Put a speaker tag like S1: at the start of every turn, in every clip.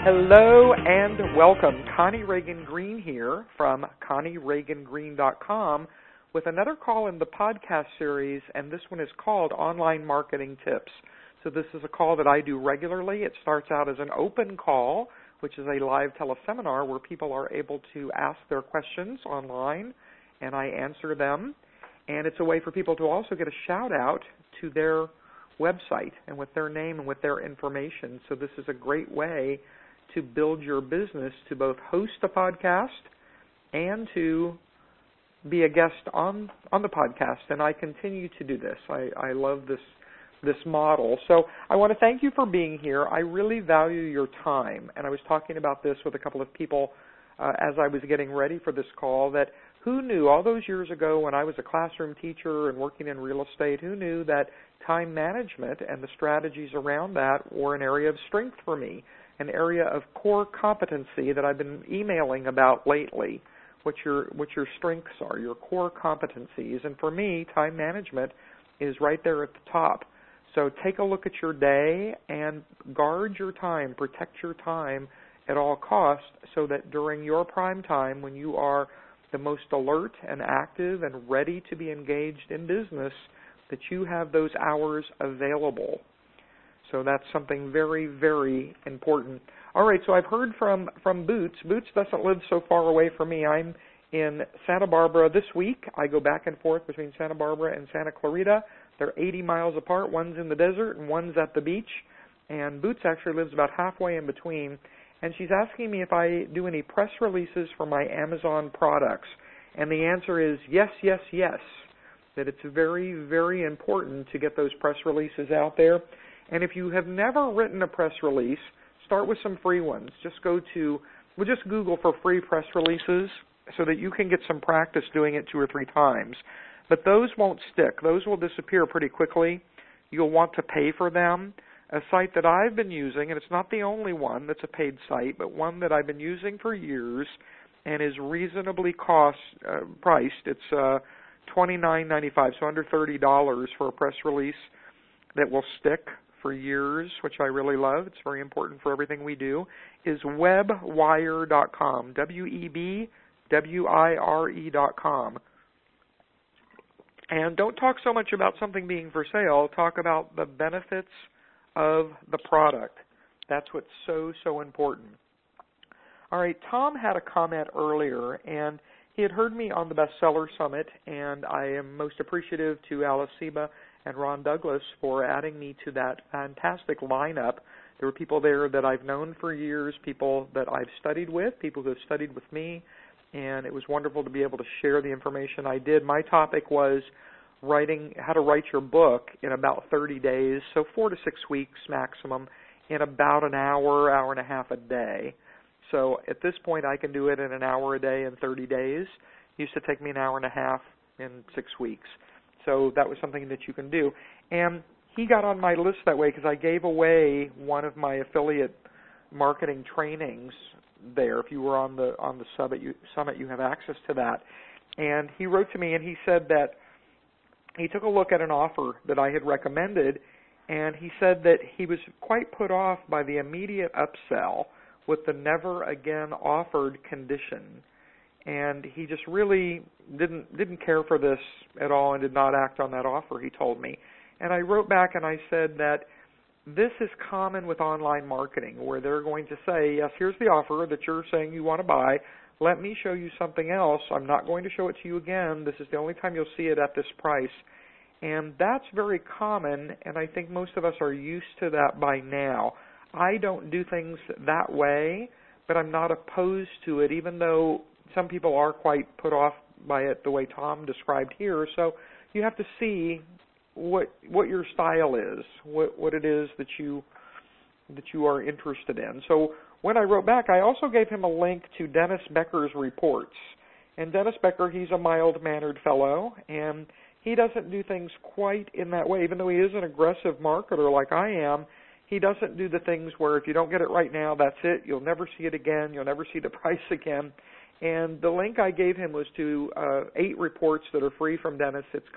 S1: Hello and welcome. Connie Reagan Green here from ConnieReaganGreen.com with another call in the podcast series, and this one is called Online Marketing Tips. So this is a call that I do regularly. It starts out as an open call, which is a live teleseminar where people are able to ask their questions online, and I answer them. And it's a way for people to also get a shout-out to their website and with their name and with their information. So this is a great way to build your business, to both host a podcast and to be a guest on the podcast. And I continue to do this. I love this model. So I want to thank you for being here. I really value your time. And I was talking about this with a couple of people as I was getting ready for this call, that who knew all those years ago when I was a classroom teacher and working in real estate, who knew that time management and the strategies around that were an area of strength for me, an area of core competency that I've been emailing about lately, what your strengths are, your core competencies. And for me, time management is right there at the top. So take a look at your day and guard your time, protect your time at all costs so that during your prime time, when you are the most alert and active and ready to be engaged in business, that you have those hours available. So that's something very, very important. All right, so I've heard from Boots. Boots doesn't live so far away from me. I'm in Santa Barbara this week. I go back and forth between Santa Barbara and Santa Clarita. They're 80 miles apart. One's in the desert and one's at the beach. And Boots actually lives about halfway in between. And she's asking me if I do any press releases for my Amazon products. And the answer is yes, yes, yes, that it's very, very important to get those press releases out there. And if you have never written a press release, start with some free ones. Just Google for free press releases so that you can get some practice doing it 2 or 3 times. But those won't stick. Those will disappear pretty quickly. You'll want to pay for them. A site that I've been using, and it's not the only one that's a paid site, but one that I've been using for years and is reasonably priced. It's $29.95, so under $30 for a press release that will stick for years, which I really love. It's very important for everything we do, is webwire.com, WEBWIRE.com. And don't talk so much about something being for sale. Talk about the benefits of the product. That's what's so, so important. All right, Tom had a comment earlier, and he had heard me on the Bestseller Summit, and I am most appreciative to Alice Seba and Ron Douglas for adding me to that fantastic lineup. There were people there that I've known for years, people that I've studied with, people who have studied with me, and it was wonderful to be able to share the information I did. My topic was how to write your book in about 30 days, so 4 to 6 weeks maximum, in about an hour, hour and a half a day. So at this point, I can do it in an hour a day in 30 days. It used to take me an hour and a half in 6 weeks. So that was something that you can do. And he got on my list that way because I gave away one of my affiliate marketing trainings there. If you were on the summit, you have access to that. And he wrote to me and he said that he took a look at an offer that I had recommended, and he said that he was quite put off by the immediate upsell with the never again offered condition. And he just really didn't care for this at all and did not act on that offer, he told me. And I wrote back and I said that this is common with online marketing, where they're going to say, yes, here's the offer that you're saying you want to buy. Let me show you something else. I'm not going to show it to you again. This is the only time you'll see it at this price. And that's very common, and I think most of us are used to that by now. I don't do things that way, but I'm not opposed to it, even though some people are quite put off by it the way Tom described here. So you have to see what your style is, what it is that you are interested in. So when I wrote back, I also gave him a link to Dennis Becker's reports. And Dennis Becker, he's a mild-mannered fellow, and he doesn't do things quite in that way. Even though he is an aggressive marketer like I am, he doesn't do the things where if you don't get it right now, that's it. You'll never see it again. You'll never see the price again. And the link I gave him was to 8 reports that are free from Dennis. It's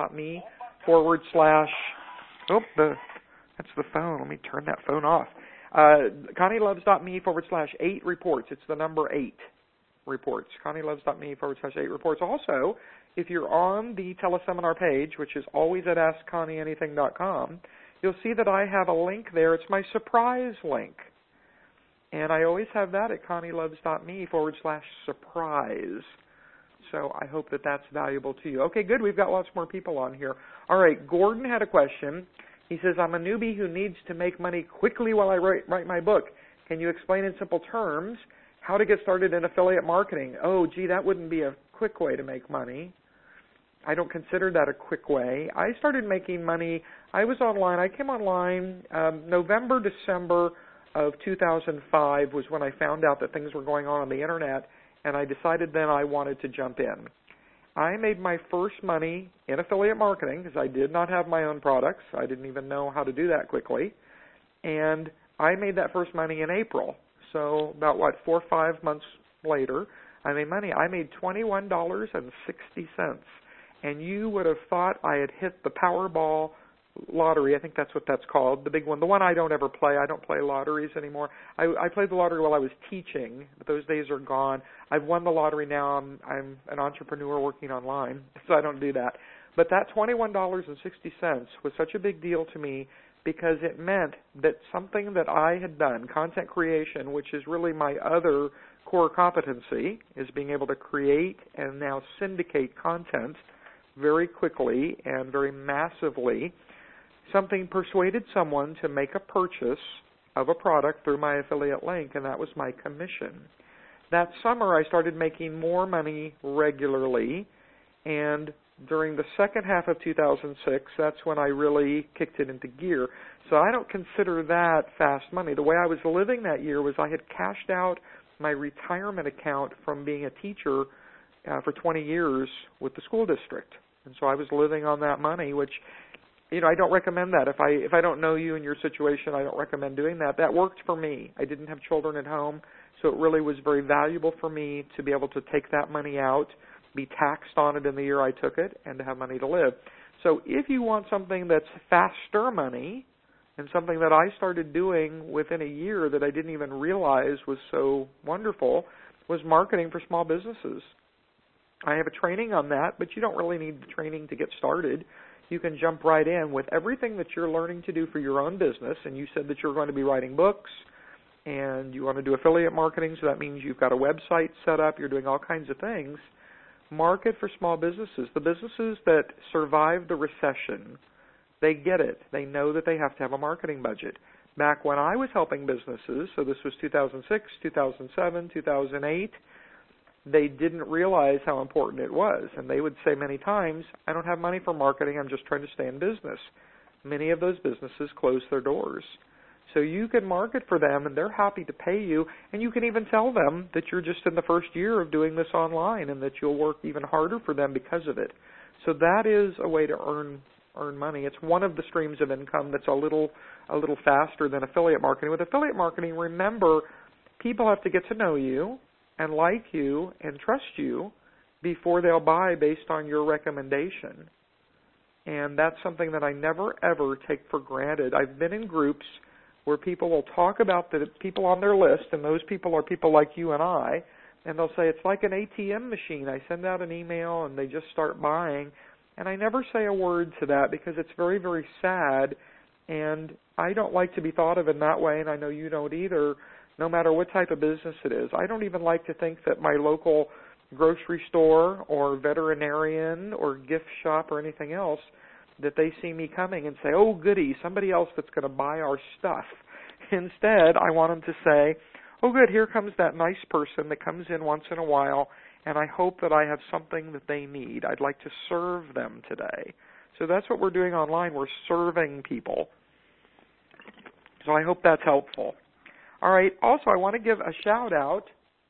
S1: connieloves.me/. Oh, that's the phone. Let me turn that phone off. ConnieLoves.me/8 reports. It's the number 8 reports. ConnieLoves.me/8 reports. Also, if you're on the teleseminar page, which is always at AskConnieAnything.com, you'll see that I have a link there. It's my surprise link. And I always have that at ConnieLoves.me/surprise. So I hope that that's valuable to you. Okay, good. We've got lots more people on here. All right, Gordon had a question. He says, I'm a newbie who needs to make money quickly while I write my book. Can you explain in simple terms how to get started in affiliate marketing? Oh, gee, that wouldn't be a quick way to make money. I don't consider that a quick way. I started making money. I was online. I came online November, December of 2005 was when I found out that things were going on the Internet, and I decided then I wanted to jump in. I made my first money in affiliate marketing because I did not have my own products. I didn't even know how to do that quickly. And I made that first money in April. So about, 4 or 5 months later, I made money. I made $21.60. And you would have thought I had hit the Powerball lottery. I think that's what that's called, the big one. The one I don't ever play. I don't play lotteries anymore. I played the lottery while I was teaching, but those days are gone. I've won the lottery now. I'm an entrepreneur working online, so I don't do that. But that $21.60 was such a big deal to me because it meant that something that I had done, content creation, which is really my other core competency, is being able to create and now syndicate content very quickly and very massively. Something persuaded someone to make a purchase of a product through my affiliate link, and that was my commission. That summer, I started making more money regularly, and during the second half of 2006, that's when I really kicked it into gear. So I don't consider that fast money. The way I was living that year was I had cashed out my retirement account from being a teacher for 20 years with the school district. And so I was living on that money, which, I don't recommend that. If I don't know you and your situation, I don't recommend doing that. That worked for me. I didn't have children at home, so it really was very valuable for me to be able to take that money out, be taxed on it in the year I took it, and to have money to live. So if you want something that's faster money, and something that I started doing within a year that I didn't even realize was so wonderful, was marketing for small businesses. I have a training on that, but you don't really need the training to get started. You can jump right in with everything that you're learning to do for your own business, and you said that you're going to be writing books, and you want to do affiliate marketing, so that means you've got a website set up, you're doing all kinds of things. Market for small businesses. The businesses that survived the recession, they get it. They know that they have to have a marketing budget. Back when I was helping businesses, so this was 2006, 2007, 2008, they didn't realize how important it was. And they would say many times, I don't have money for marketing, I'm just trying to stay in business. Many of those businesses closed their doors. So you can market for them, and they're happy to pay you, and you can even tell them that you're just in the first year of doing this online and that you'll work even harder for them because of it. So that is a way to earn money. It's one of the streams of income that's a little faster than affiliate marketing. With affiliate marketing, remember, people have to get to know you and like you and trust you before they'll buy based on your recommendation. And that's something that I never, ever take for granted. I've been in groups where people will talk about the people on their list, and those people are people like you and I, and they'll say, it's like an ATM machine. I send out an email, and they just start buying. And I never say a word to that because it's very, very sad, and I don't like to be thought of in that way, and I know you don't either, no matter what type of business it is. I don't even like to think that my local grocery store or veterinarian or gift shop or anything else, that they see me coming and say, oh, goody, somebody else that's going to buy our stuff. Instead, I want them to say, oh, good, here comes that nice person that comes in once in a while, and I hope that I have something that they need. I'd like to serve them today. So that's what we're doing online. We're serving people. So I hope that's helpful. All right, also I want to give a shout-out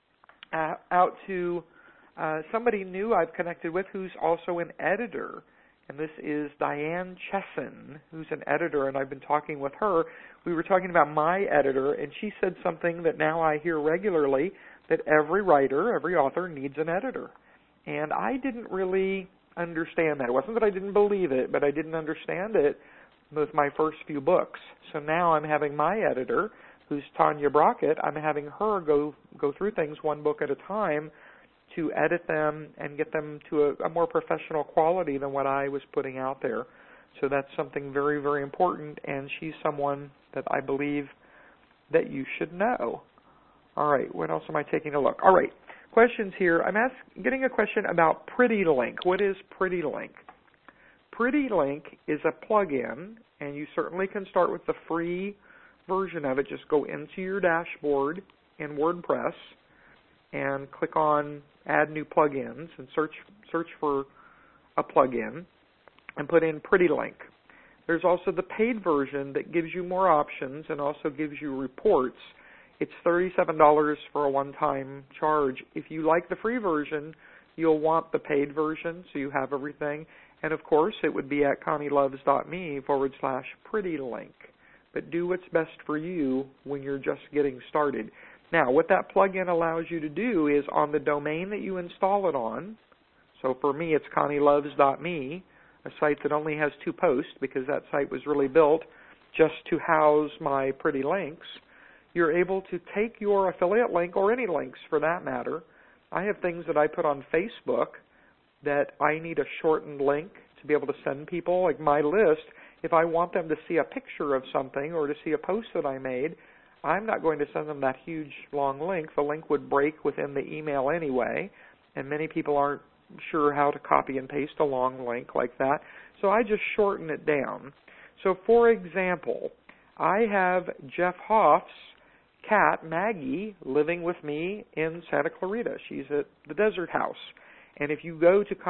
S1: to somebody new I've connected with who's also an editor. And this is Diane Chesson, who's an editor, and I've been talking with her. We were talking about my editor, and she said something that now I hear regularly, that every writer, every author needs an editor. And I didn't really understand that. It wasn't that I didn't believe it, but I didn't understand it with my first few books. So now I'm having my editor, who's Tanya Brockett, I'm having her go through things one book at a time to edit them and get them to a more professional quality than what I was putting out there. So that's something very, very important, and she's someone that I believe that you should know. All right, what else am I taking a look? All right, questions here. I'm getting a question about PrettyLink. What is PrettyLink? PrettyLink is a plugin, and you certainly can start with the free version of it. Just go into your dashboard in WordPress and click on Add New Plugins and search for a plugin and put in PrettyLink. There's also the paid version that gives you more options and also gives you reports. It's $37 for a one-time charge. If you like the free version, you'll want the paid version so you have everything. And, of course, it would be at ConnieLoves.me/PrettyLink. But do what's best for you when you're just getting started. Now, what that plugin allows you to do is on the domain that you install it on, so for me it's ConnieLoves.me, a site that only has 2 posts because that site was really built just to house my pretty links, you're able to take your affiliate link, or any links for that matter. I have things that I put on Facebook that I need a shortened link to be able to send people, like my list. If I want them to see a picture of something or to see a post that I made, I'm not going to send them that huge long link. The link would break within the email anyway, and many people aren't sure how to copy and paste a long link like that. So I just shorten it down. So for example, I have Jeff Hoff's cat, Maggie, living with me in Santa Clarita. She's at the Desert House. And if you go to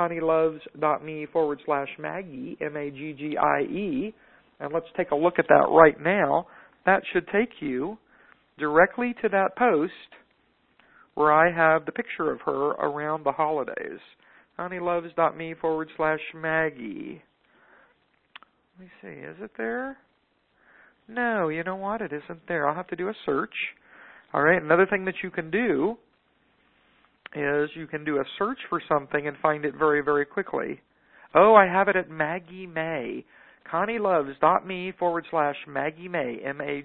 S1: ConnieLoves.me/Maggie, MAGGIE, and let's take a look at that right now, that should take you directly to that post where I have the picture of her around the holidays. ConnieLoves.me/Maggie. Let me see, is it there? No, you know what? It isn't there. I'll have to do a search. All right, another thing that you can do is you can do a search for something and find it very, very quickly. Oh, I have it at Maggie May. ConnieLoves.me/Maggie May,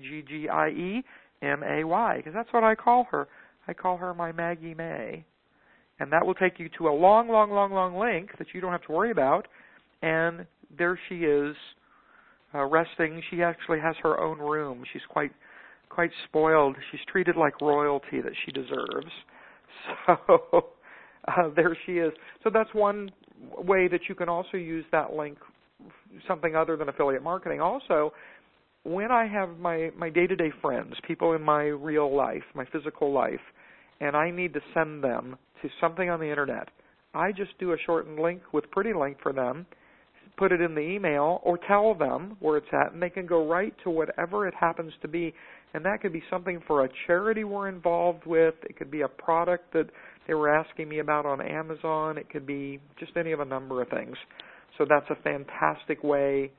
S1: MAGGIEMAY, because that's what I call her. I call her my Maggie May. And that will take you to a long, long, long, long link that you don't have to worry about. And there she is, resting. She actually has her own room. She's quite spoiled. She's treated like royalty that she deserves. So there she is. So that's one way that you can also use that link, something other than affiliate marketing. Also, when I have my day-to-day friends, people in my real life, my physical life, and I need to send them to something on the Internet, I just do a shortened link with PrettyLink for them, put it in the email, or tell them where it's at, and they can go right to whatever it happens to be. And that could be something for a charity we're involved with. It could be a product that they were asking me about on Amazon. It could be just any of a number of things. So that's a fantastic way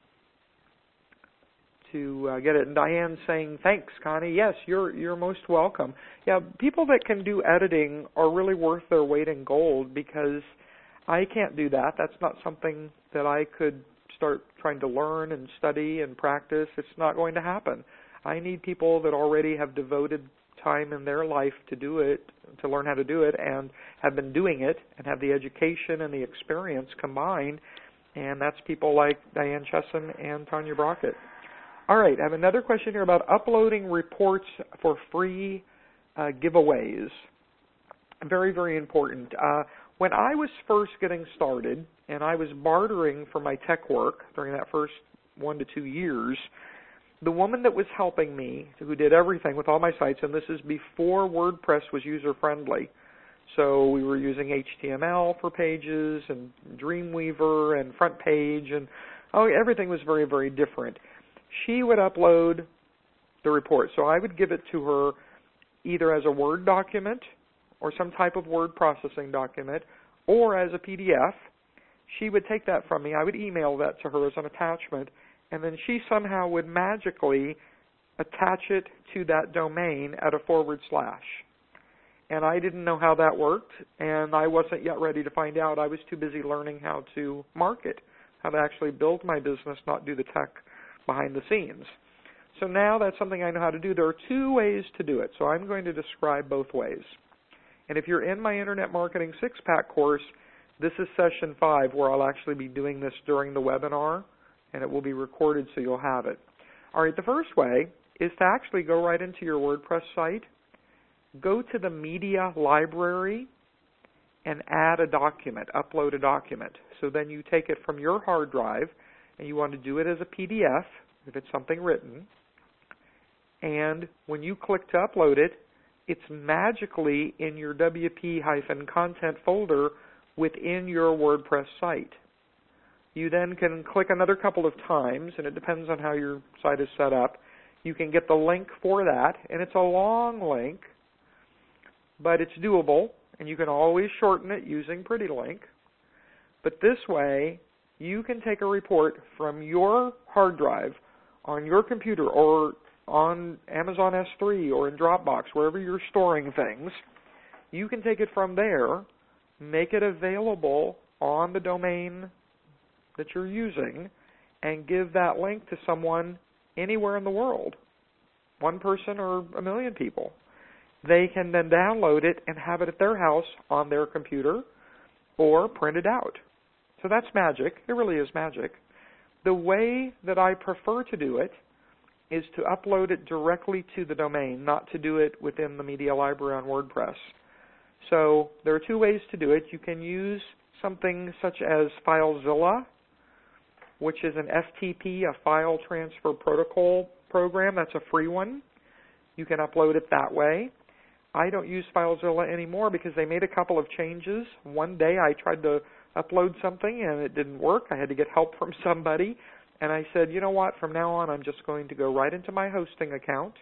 S1: to get it. And Diane's saying, thanks, Connie. Yes, you're most welcome. Yeah, people that can do editing are really worth their weight in gold, because I can't do that. That's not something that I could start trying to learn and study and practice. It's not going to happen. I need people that already have devoted time in their life to do it, to learn how to do it, and have been doing it, and have the education and the experience combined. And that's people like Diane Chesson and Tanya Brockett. All right, I have another question here about uploading reports for free giveaways. Very, very important. When I was first getting started, and I was bartering for my tech work during that first 1 to 2 years, the woman that was helping me, who did everything with all my sites, and this is before WordPress was user-friendly, so we were using HTML for pages and Dreamweaver and Front Page, and everything was very, very different. She would upload the report, so I would give it to her either as a Word document or some type of word processing document, or as a PDF. She would take that from me. I would email that to her as an attachment, and then she somehow would magically attach it to that domain at a /. And I didn't know how that worked, and I wasn't yet ready to find out. I was too busy learning how to market, how to actually build my business, not do the tech behind the scenes. So now that's something I know how to do. There are two ways to do it, so I'm going to describe both ways. And if you're in my Internet Marketing Six-Pack course, this is session 5 where I'll actually be doing this during the webinar, and it will be recorded so you'll have it. All right, the first way is to actually go right into your WordPress site, go to the media library, and add a document, upload a document. So then you take it from your hard drive, and you want to do it as a PDF, if it's something written. And when you click to upload it, it's magically in your WP-content folder within your WordPress site. You then can click another couple of times, and it depends on how your site is set up. You can get the link for that, and it's a long link, but it's doable, and you can always shorten it using PrettyLink. But this way, you can take a report from your hard drive on your computer or on Amazon S3 or in Dropbox, wherever you're storing things. You can take it from there, make it available on the domain that you're using, and give that link to someone anywhere in the world, one person or a million people. They can then download it and have it at their house on their computer or print it out. So that's magic. It really is magic. The way that I prefer to do it is to upload it directly to the domain, not to do it within the media library on WordPress. So there are two ways to do it. You can use something such as FileZilla, which is an FTP, a file transfer protocol program. That's a free one. You can upload it that way. I don't use FileZilla anymore because they made a couple of changes. One day I tried to upload something and it didn't work. I had to get help from somebody. And I said, you know what, from now on I'm just going to go right into my hosting account,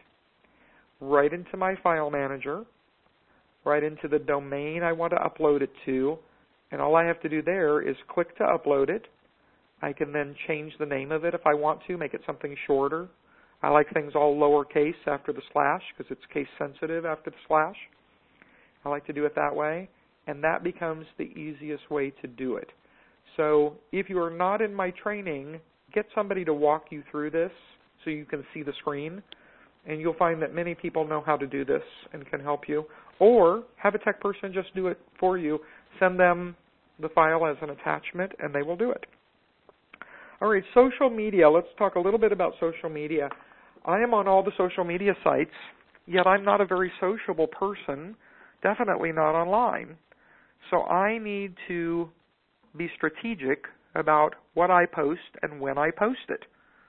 S1: right into my file manager, right into the domain I want to upload it to, and all I have to do there is click to upload it. I can then change the name of it if I want to, make it something shorter. I like things all lowercase after the slash because it's case sensitive after the slash. I like to do it that way, and that becomes the easiest way to do it. So if you are not in my training, get somebody to walk you through this so you can see the screen, and you'll find that many people know how to do this and can help you. Or have a tech person just do it for you. Send them the file as an attachment, and they will do it. All right, social media. Let's talk a little bit about social media. I am on all the social media sites, yet I'm not a very sociable person, definitely not online. So I need to be strategic about what I post and when I post it.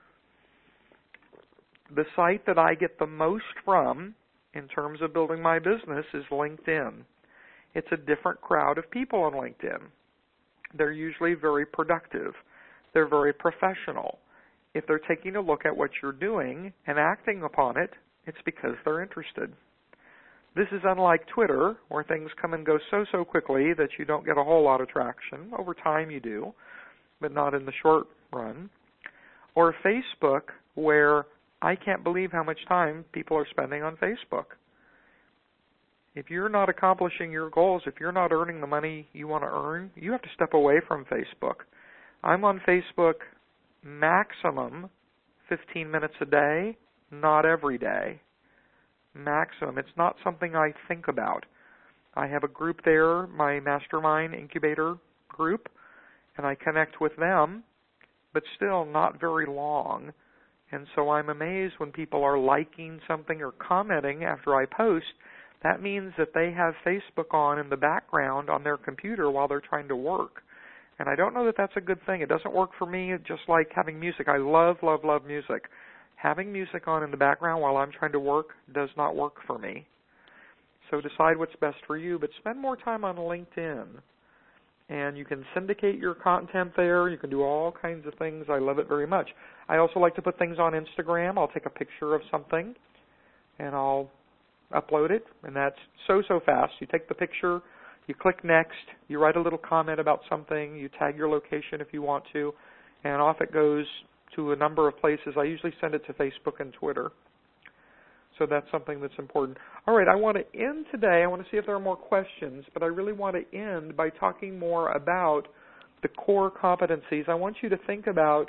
S1: The site that I get the most from in terms of building my business is LinkedIn. It's a different crowd of people on LinkedIn. They're usually very productive. They're very professional. If they're taking a look at what you're doing and acting upon it, it's because they're interested. This is unlike Twitter, where things come and go so quickly that you don't get a whole lot of traction. Over time you do, but not in the short run. Or Facebook, where I can't believe how much time people are spending on Facebook. If you're not accomplishing your goals, if you're not earning the money you want to earn, you have to step away from Facebook. I'm on Facebook maximum 15 minutes a day, not every day. Maximum. It's not something I think about. I have a group there, my Mastermind Incubator group, and I connect with them, but still not very long. And so I'm amazed when people are liking something or commenting after I post. That means that they have Facebook on in the background on their computer while they're trying to work. And I don't know that that's a good thing. It doesn't work for me, just like having music. I love music. Having music on in the background while I'm trying to work does not work for me. So decide what's best for you, but spend more time on LinkedIn. And you can syndicate your content there. You can do all kinds of things. I love it very much. I also like to put things on Instagram. I'll take a picture of something, and I'll upload it, and that's so fast. You take the picture, you click next, you write a little comment about something, you tag your location if you want to, and off it goes to a number of places. I usually send it to Facebook and Twitter. So that's something that's important. All right, I want to end today. I want to see if there are more questions, but I really want to end by talking more about the core competencies. I want you to think about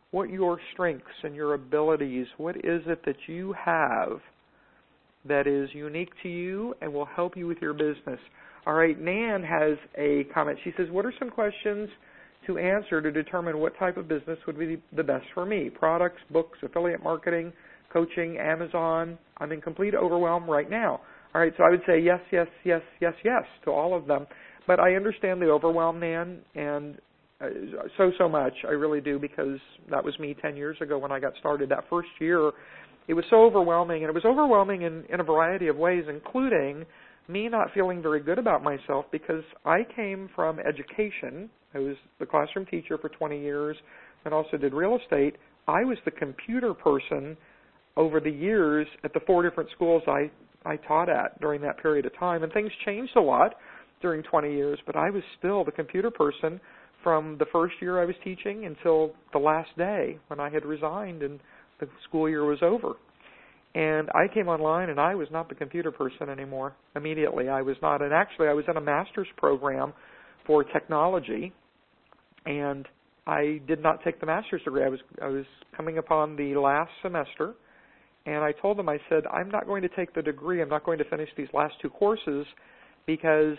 S1: what your strengths and your abilities, what is it that you have that is unique to you and will help you with your business. All right, Nan has a comment. She says, what are some questions to answer to determine what type of business would be the best for me? Products, books, affiliate marketing, coaching, Amazon. I'm in complete overwhelm right now. All right, so I would say yes, yes, yes, yes, yes to all of them. But I understand the overwhelm, Nan, and so much. I really do, because that was me 10 years ago when I got started. That first year, it was so overwhelming, and it was overwhelming in a variety of ways, including me not feeling very good about myself, because I came from education. I was the classroom teacher for 20 years and also did real estate. I was the computer person over the years at the 4 different schools I taught at during that period of time, and things changed a lot during 20 years, but I was still the computer person from the first year I was teaching until the last day when I had resigned and the school year was over. And I came online, and I was not the computer person anymore. Immediately, I was not. And actually, I was in a master's program for technology, and I did not take the master's degree. I was coming upon the last semester, and I told them, I said, I'm not going to take the degree. I'm not going to finish these last 2 courses, because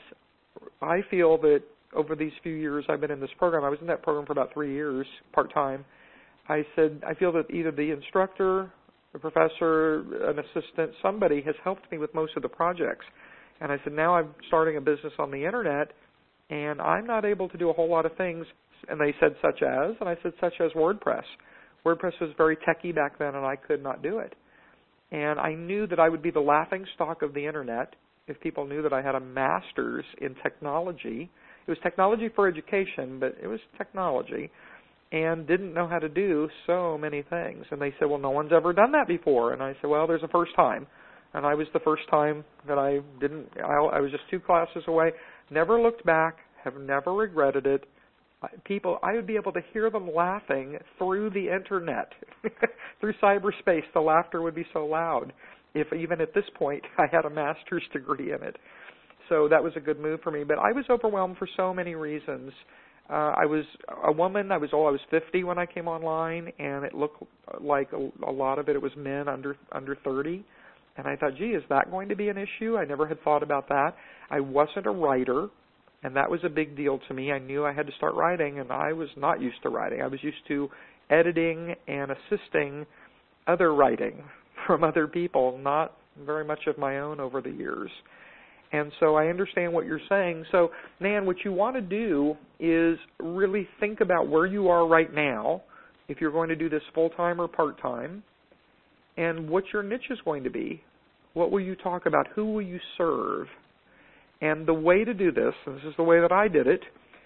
S1: I feel that over these few years I've been in this program, I was in that program for about 3 years, part-time. I said, I feel that either the instructor, the professor, an assistant, somebody has helped me with most of the projects. And I said, now I'm starting a business on the Internet, and I'm not able to do a whole lot of things. And they said, such as? And I said, such as WordPress. WordPress was very techy back then, and I could not do it. And I knew that I would be the laughing stock of the Internet if people knew that I had a master's in technology. It was technology for education, but it was technology, and didn't know how to do so many things. And they said, well, no one's ever done that before. And I said, well, there's a first time. And I was the first time that I was just 2 classes away, never looked back, have never regretted it. I would be able to hear them laughing through the Internet, through cyberspace. The laughter would be so loud. If even at this point I had a master's degree in it. So that was a good move for me. But I was overwhelmed for so many reasons. I was a woman. I was 50 when I came online, and it looked like a lot of it was men under 30. And I thought, gee, is that going to be an issue? I never had thought about that. I wasn't a writer, and that was a big deal to me. I knew I had to start writing, and I was not used to writing. I was used to editing and assisting other writing from other people, not very much of my own over the years. And so I understand what you're saying. So, Nan, what you want to do is really think about where you are right now, if you're going to do this full-time or part-time, and what your niche is going to be. What will you talk about? Who will you serve? And the way to do this, and this is the way that I did it,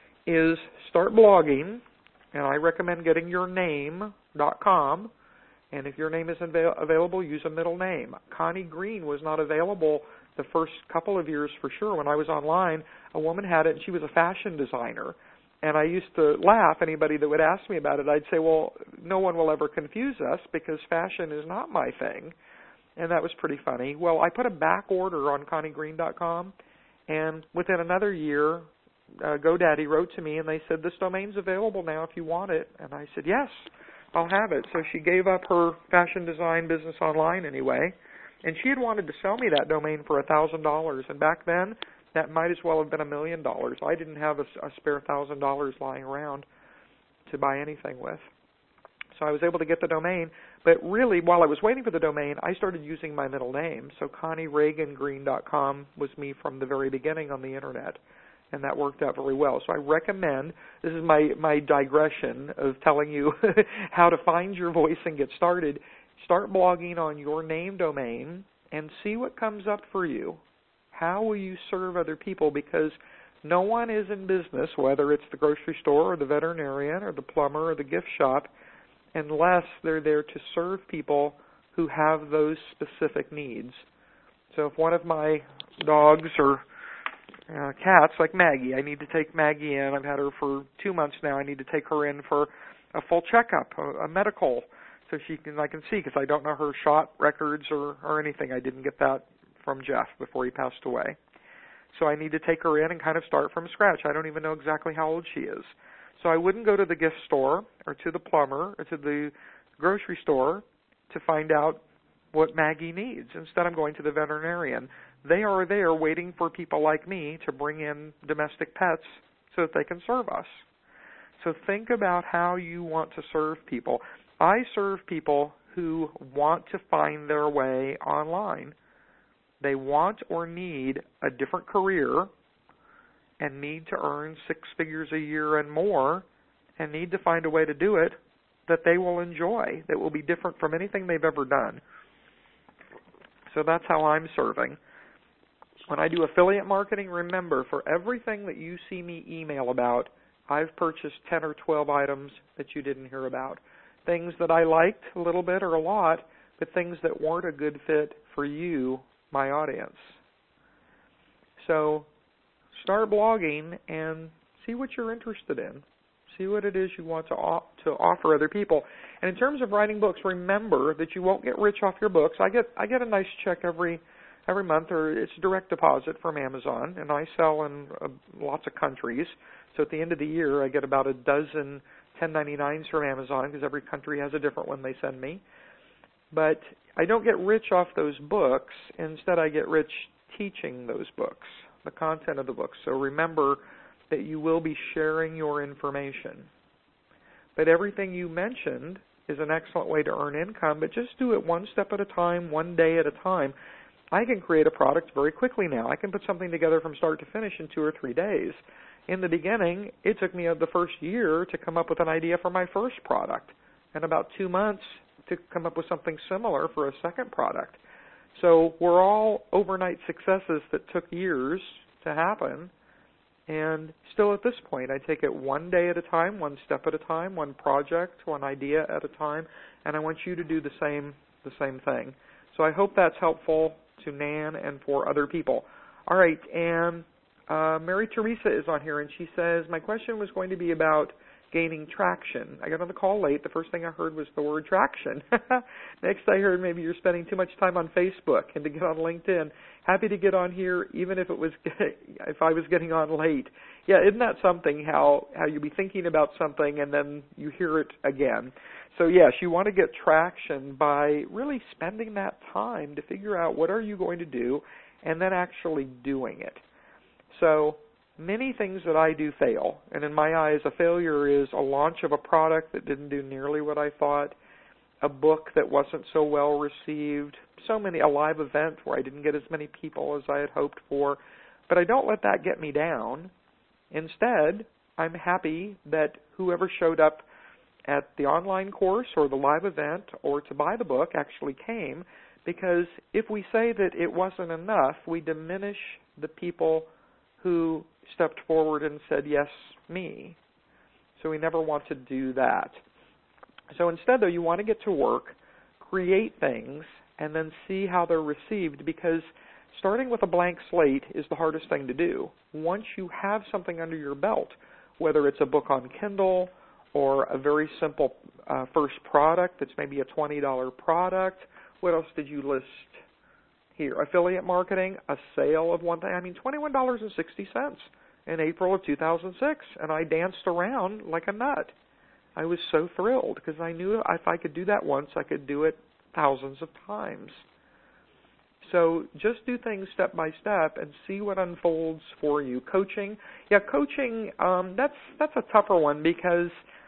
S1: is start blogging, and I recommend getting yourname.com. And if your name isn't available, use a middle name. Connie Green was not available the first couple of years for sure. When I was online, a woman had it, and she was a fashion designer. And I used to laugh, anybody that would ask me about it. I'd say, well, no one will ever confuse us because fashion is not my thing. And that was pretty funny. Well, I put a back order on ConnieGreen.com, and within another year, GoDaddy wrote to me, and they said, this domain's available now if you want it. And I said, yes, I'll have it. So she gave up her fashion design business online anyway, and she had wanted to sell me that domain for $1,000. And back then, that might as well have been $1 million. I didn't have a spare $1,000 lying around to buy anything with. So I was able to get the domain. But really, while I was waiting for the domain, I started using my middle name. So ConnieReaganGreen.com was me from the very beginning on the Internet. And that worked out very well. So I recommend, this is my digression of telling you how to find your voice and get started. Start blogging on your name domain and see what comes up for you. How will you serve other people? Because no one is in business, whether it's the grocery store or the veterinarian or the plumber or the gift shop, unless they're there to serve people who have those specific needs. So if one of my dogs or cats, like Maggie, I need to take Maggie in. I've had her for 2 months now. I need to take her in for a full checkup, a medical, so I can see, because I don't know her shot records or anything. I didn't get that from Jeff before he passed away. So I need to take her in and kind of start from scratch. I don't even know exactly how old she is. So I wouldn't go to the gift store or to the plumber or to the grocery store to find out what Maggie needs. Instead, I'm going to the veterinarian. They are there waiting for people like me to bring in domestic pets so that they can serve us. So think about how you want to serve people. I serve people who want to find their way online. They want or need a different career and need to earn 6 figures a year and more and need to find a way to do it that they will enjoy, that will be different from anything they've ever done. So that's how I'm serving. When I do affiliate marketing, remember, for everything that you see me email about, I've purchased 10 or 12 items that you didn't hear about. Things that I liked a little bit or a lot, but things that weren't a good fit for you, my audience. So start blogging and see what you're interested in. See what it is you want to offer other people. And in terms of writing books, remember that you won't get rich off your books. I get a nice check every month, or it's direct deposit from Amazon, and I sell in lots of countries. So at the end of the year, I get about a dozen 1099s from Amazon because every country has a different one they send me. But I don't get rich off those books. Instead, I get rich teaching those books, the content of the books. So remember that you will be sharing your information. But everything you mentioned is an excellent way to earn income, but just do it one step at a time, one day at a time. I can create a product very quickly now. I can put something together from start to finish in 2 or 3 days. In the beginning, it took me the first year to come up with an idea for my first product, and about 2 months to come up with something similar for a second product. So we're all overnight successes that took years to happen. And still at this point, I take it one day at a time, one step at a time, one project, one idea at a time, and I want you to do the same thing. So I hope that's helpful to Nan and for other people. All right, and Mary Teresa is on here, and she says, my question was going to be about gaining traction. I got on the call late. The first thing I heard was the word traction. Next I heard maybe you're spending too much time on Facebook and to get on LinkedIn. Happy to get on here even if I was getting on late. Yeah, isn't that something how you be thinking about something and then you hear it again. So yes, you want to get traction by really spending that time to figure out what are you going to do and then actually doing it. So many things that I do fail, and in my eyes a failure is a launch of a product that didn't do nearly what I thought, a book that wasn't so well received, a live event where I didn't get as many people as I had hoped for, but I don't let that get me down. Instead, I'm happy that whoever showed up at the online course or the live event or to buy the book actually came, because if we say that it wasn't enough, we diminish the people who stepped forward and said, yes, me. So we never want to do that. So instead, though, you want to get to work, create things, and then see how they're received, because starting with a blank slate is the hardest thing to do. Once you have something under your belt, whether it's a book on Kindle or a very simple first product that's maybe a $20 product, what else did you list here? Affiliate marketing, a sale of one thing. I mean, $21.60 in April of 2006, and I danced around like a nut. I was so thrilled because I knew if I could do that once, I could do it thousands of times. So just do things step by step and see what unfolds for you. Coaching, that's a tougher one because,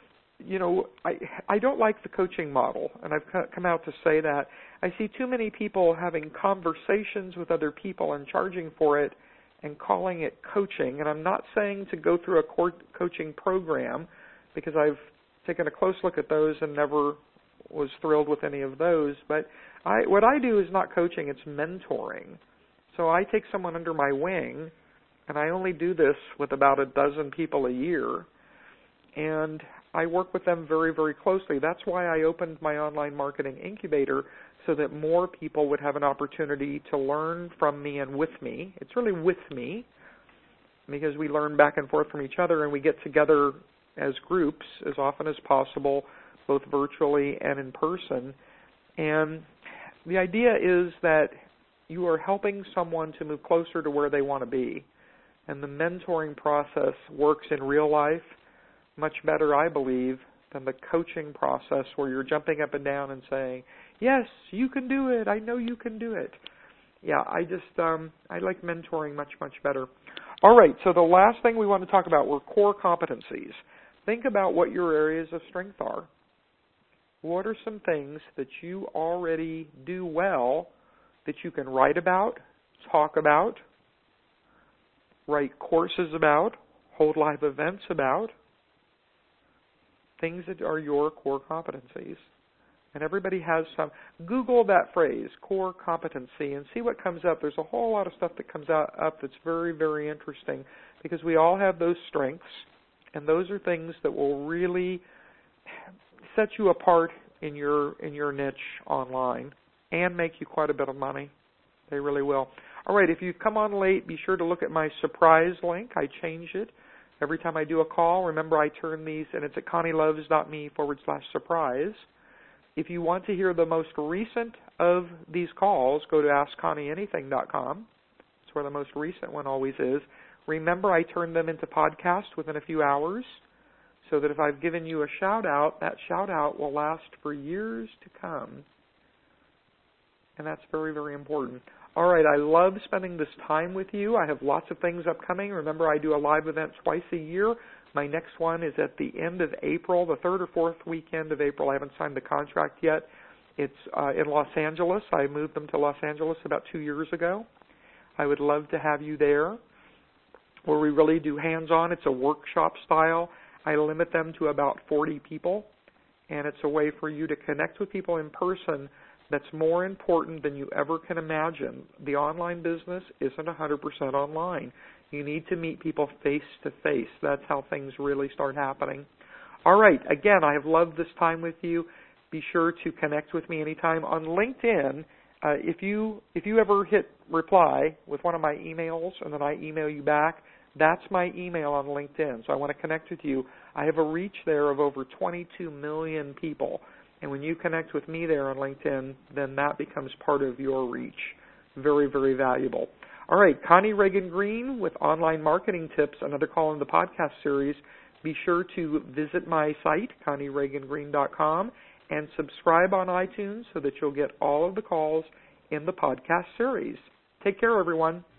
S1: I don't like the coaching model, and I've come out to say that. I see too many people having conversations with other people and charging for it and calling it coaching. And I'm not saying to go through a coaching program, because I've taken a close look at those and never was thrilled with any of those. But what I do is not coaching, it's mentoring. So I take someone under my wing, and I only do this with about a dozen people a year. And I work with them very, very closely. That's why I opened my online marketing incubator, so that more people would have an opportunity to learn from me and with me. It's really with me, because we learn back and forth from each other, and we get together as groups as often as possible, both virtually and in person. And the idea is that you are helping someone to move closer to where they want to be. And the mentoring process works in real life, much better, I believe, than the coaching process where you're jumping up and down and saying, yes, you can do it. I know you can do it. Yeah, I like mentoring much, much better. All right, so the last thing we want to talk about were core competencies. Think about what your areas of strength are. What are some things that you already do well that you can write about, talk about, write courses about, hold live events about, things that are your core competencies? And everybody has some. Google that phrase, core competency, and see what comes up. There's a whole lot of stuff that comes up that's very, very interesting because we all have those strengths, and those are things that will really set you apart in your niche online and make you quite a bit of money. They really will. All right, if you've come on late, be sure to look at my surprise link. I change it every time I do a call. Remember, I turn these, and it's at ConnieLoves.me/surprise. If you want to hear the most recent of these calls, go to AskConnieAnything.com. That's where the most recent one always is. Remember, I turn them into podcasts within a few hours so that if I've given you a shout-out, that shout-out will last for years to come. And that's very, very important. All right, I love spending this time with you. I have lots of things upcoming. Remember, I do a live event twice a year. My next one is at the end of April, the third or fourth weekend of April. I haven't signed the contract yet. It's in Los Angeles. I moved them to Los Angeles about 2 years ago. I would love to have you there, where we really do hands-on. It's a workshop style. I limit them to about 40 people, and it's a way for you to connect with people in person that's more important than you ever can imagine. The online business isn't 100% online. You need to meet people face-to-face. That's how things really start happening. All right, again, I have loved this time with you. Be sure to connect with me anytime. On LinkedIn, if you ever hit reply with one of my emails and then I email you back, that's my email on LinkedIn. So I want to connect with you. I have a reach there of over 22 million people. And when you connect with me there on LinkedIn, then that becomes part of your reach. Very, very valuable. All right, Connie Reagan Green with Online Marketing Tips, another call in the podcast series. Be sure to visit my site, ConnieReaganGreen.com, and subscribe on iTunes so that you'll get all of the calls in the podcast series. Take care, everyone.